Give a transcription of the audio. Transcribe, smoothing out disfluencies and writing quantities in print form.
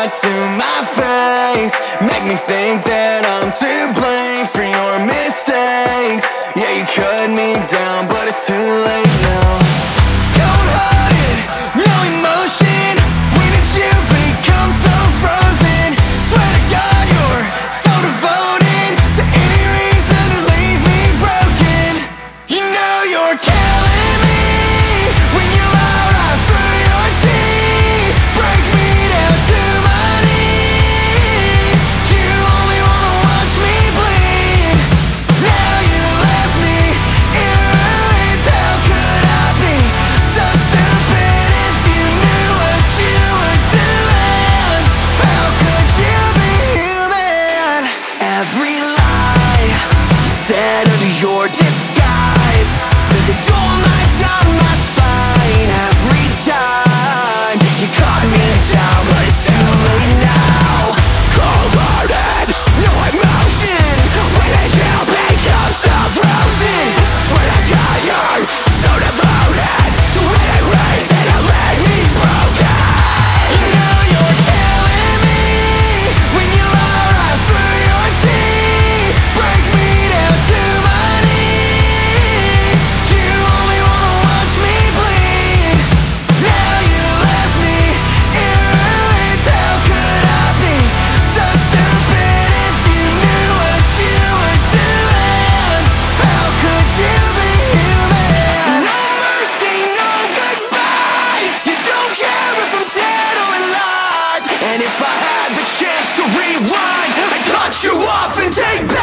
lie to my face, make me think that I'm to blame for your mistakes. Yeah, you cut me down, but it's too late now. Cold-hearted, no emotion. When did you become so frozen? Swear to God, you're so devoted to any reason to leave me broken. You know you're killing me when you lie right through your teeth. Break me down to my knees. You only wanna watch me bleed. Now you left me in ruins. How could I be so stupid if you knew what you were doing? How could you be human? Every lie you said under your disguise sent a dull knife down my spine. Every time you cut me down, but it's too late now. Cold-hearted, no emotion. When did you become so frozen? Swear to God, you're so devoted to any reason to leave me broken. You know you're killing me when you lie right through your teeth. Break me down to my knees. You only wanna watch me bleed. Now you left me in ruins. How could I be so stupid if you knew what you were doing? How could you be human? No mercy, no goodbyes. You don't care if I'm dead or alive. And if I had the chance to rewind, I'd cut you off and take back